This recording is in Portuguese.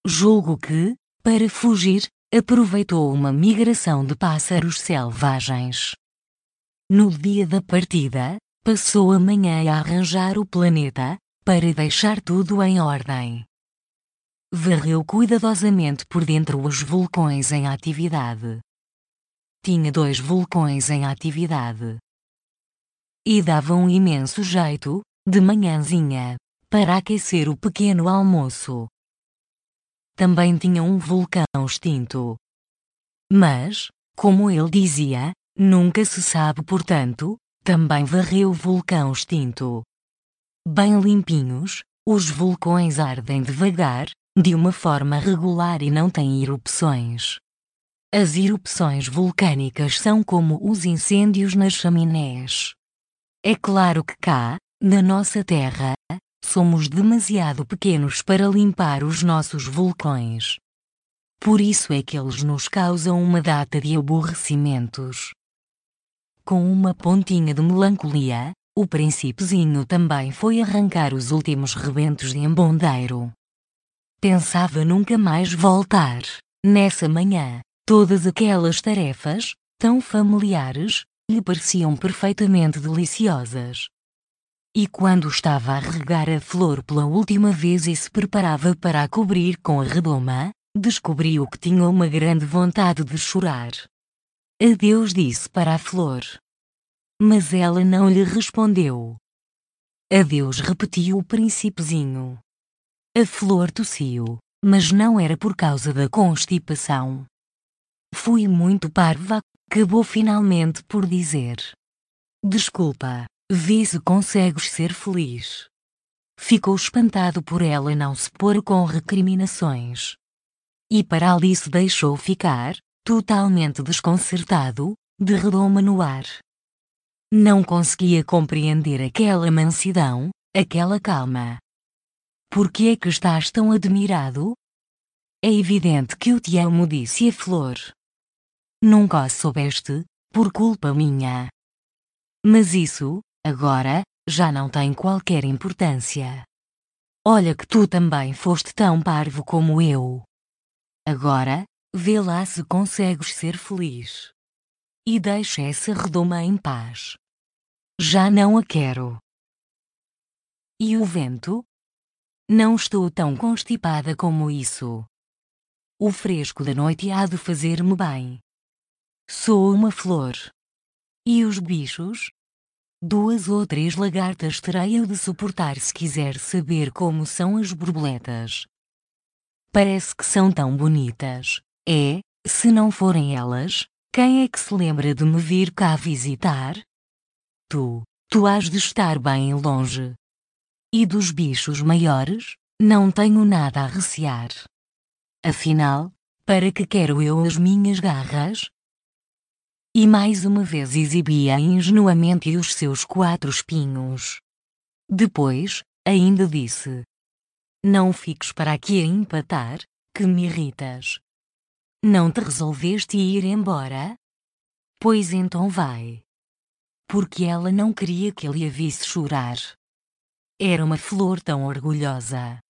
Julgo que, para fugir, aproveitou uma migração de pássaros selvagens. No dia da partida, passou a manhã a arranjar o planeta, para deixar tudo em ordem. Varreu cuidadosamente por dentro os vulcões em atividade. Tinha 2 vulcões em atividade. E dava um imenso jeito, de manhãzinha, para aquecer o pequeno almoço. Também tinha um vulcão extinto. Mas, como ele dizia, nunca se sabe, portanto, também varreu o vulcão extinto. Bem limpinhos, os vulcões ardem devagar, de uma forma regular e não têm erupções. As erupções vulcânicas são como os incêndios nas chaminés. É claro que cá, na nossa Terra, somos demasiado pequenos para limpar os nossos vulcões. Por isso é que eles nos causam uma data de aborrecimentos. Com uma pontinha de melancolia, o príncipezinho também foi arrancar os últimos rebentos de embondeiro. Pensava nunca mais voltar. Nessa manhã, todas aquelas tarefas, tão familiares, lhe pareciam perfeitamente deliciosas. E quando estava a regar a flor pela última vez e se preparava para a cobrir com a redoma, descobriu que tinha uma grande vontade de chorar. Adeus, disse para a flor. Mas ela não lhe respondeu. Adeus, repetiu o príncipezinho. A flor tossiu, mas não era por causa da constipação. Fui muito parva, acabou finalmente por dizer. Desculpa, vê se consegues ser feliz. Ficou espantado por ela não se pôr com recriminações. E para ali se deixou ficar, totalmente desconcertado, de redoma no ar. Não conseguia compreender aquela mansidão, aquela calma. Por que é que estás tão admirado? É evidente que eu te amo, disse a flor. Nunca o soubeste, por culpa minha. Mas isso, agora, já não tem qualquer importância. Olha que tu também foste tão parvo como eu. Agora, vê lá se consegues ser feliz. E deixa essa redoma em paz. Já não a quero. E o vento? Não estou tão constipada como isso. O fresco da noite há de fazer-me bem. Sou uma flor. E os bichos? 2 ou 3 lagartas terei eu de suportar se quiser saber como são as borboletas. Parece que são tão bonitas. Se não forem elas, quem é que se lembra de me vir cá visitar? Tu has de estar bem longe. E dos bichos maiores, não tenho nada a recear. Afinal, para que quero eu as minhas garras? E mais uma vez exibia ingenuamente os seus 4 espinhos. Depois, ainda disse: Não fiques para aqui a empatar, que me irritas. Não te resolveste ir embora? Pois então vai. Porque ela não queria que ele a visse chorar. Era uma flor tão orgulhosa.